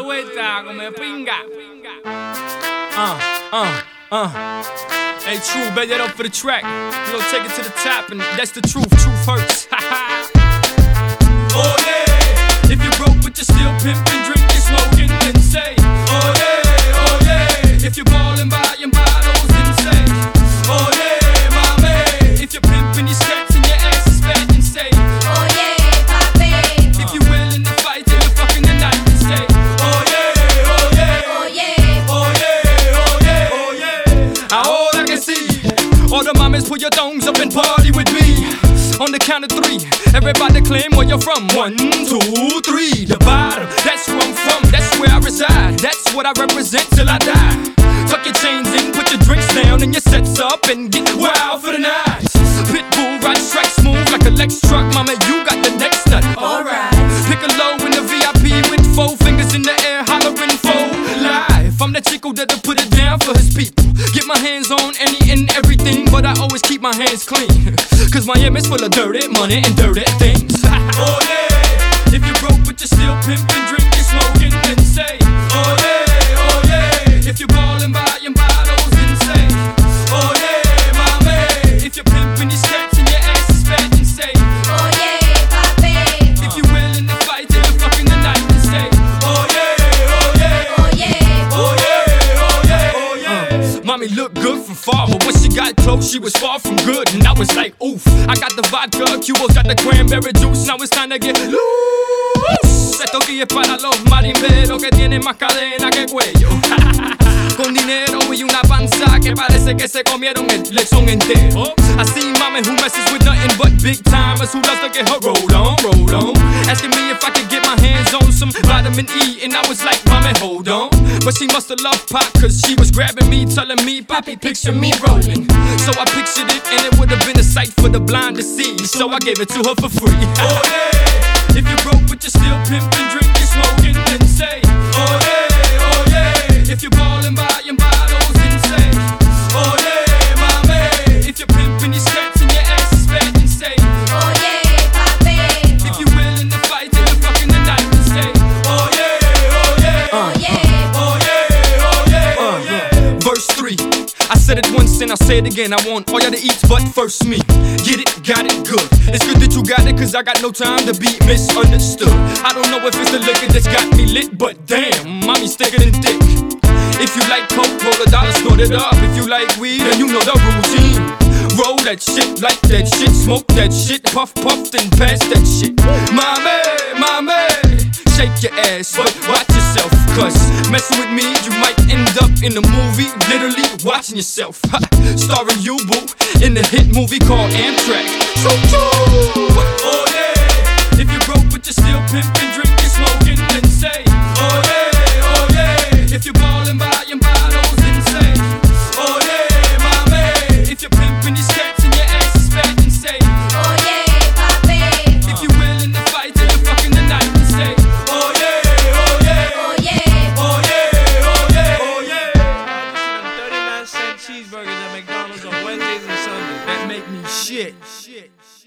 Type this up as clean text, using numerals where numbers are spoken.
vuelta, come pinga. Hey, True, bet that up for the track. We gon' take it to the top, and that's the truth. Truth hurts. Oh yeah. If you're broke but you're still pimping, drinking, smoking, then say, oh yeah, oh yeah. If you're ballin', buying bottles, then say, oh yeah, mommy. If you're pimping your skirts and your ass is fat, then say, oh yeah, papi. If you're willing to fight till you're fucking the night, then say, oh yeah, oh yeah, Oh yeah, oh yeah, oh yeah, oh yeah. Ahora que sí, all the mamas put your thongs up and party with me. On the count of three, everybody claim where you're from. 1, 2, 3. The bottom, that's where I'm from, that's where I reside. That's what I represent till I die. Tuck your chains in, put your drinks down and your sets up and get wild for the night. Pitbull ride strike smooth like a Lex truck. Mama, you got the next nut. alright. Pick a low in the VIP with 4 fingers in the air, hollering for life. I'm the chico that'll put it down for his people. Get my hands on any and everything, but I always keep my hands clean. Cause Miami's full of dirty money and dirty things. Oh yeah. If you're broke but you're still pimping, drinking, smoking, then say, oh yeah, oh yeah. If you're ballin', buying bottles, then say, oh yeah, mommy. If you're pimping your skirts and your ass is fat, then say, Oh yeah, papi. if you're willing to fight till you're fucking the night, then say, oh yeah, oh yeah, Oh yeah, oh yeah, oh yeah, oh yeah. Mommy looked good from far, but when she got close, she was far from good. And I was like, oof. I got the vodka, Cuba's got the cranberry juice. Now it's time to get loose. Esto aquí es para los marimberos que tienen más cadena que cuello. Con dinero y una panza que parece que se comieron el lechón entero. I see mama who messes with nothing but big timers who loves to get her roll on, roll on. Asking me if I could get my hands on some vitamin E, and I was like, mommy, hold on. But she must have loved pop, cause she was grabbing me, telling me, Poppy, picture me rolling. So I pictured it, and it would have been a sight for the blind to see. So I gave it to her for free. Oh yeah. If you're broke but you're still pimping, drinking, smoking, then say, oh yeah, oh yeah. If you're ballin', buying bottles, then say, oh yeah, mommy. If you're pimping your skirts and your ass is fat, then say, oh yeah, papi. if you're willing to fight till you're fucking the night, then say, oh yeah, oh yeah, Oh yeah, oh yeah, oh yeah, oh yeah. Verse 3. I said it once and I'll say it again. I want all y'all to eat, but first me. Get it, got it, good. It's good that you got it, cause I got no time to be misunderstood. I don't know if it's the liquor that's got me lit, but damn, mommy's thicker than thick. If you like coke, roll a dollar, snort it up. If you like weed, then you know the routine. Roll that shit, like that shit, smoke that shit, puff, puff, then pass that shit. Mommy, mommy, shake your ass, but watch yourself, cause messing with me, you might end up in a movie, literally watching yourself. Starring you, boo, in the hit movie called Amtrak. Choo-choo! Oh yeah. If you're broke but you're still pimping, drinking, smoking, then say, oh yeah, oh yeah. If you're ballin', buying bottles, then say, oh yeah, mommy. If you're pimping your skirts and your ass is fat, then say, oh yeah, papi. if you're willing to fight till you're fucking the night, then say, oh yeah, oh yeah, Oh yeah, oh yeah, oh yeah, oh yeah. 39-cent cheeseburgers at McDonald's on Wednesdays and Sundays. That make me shit.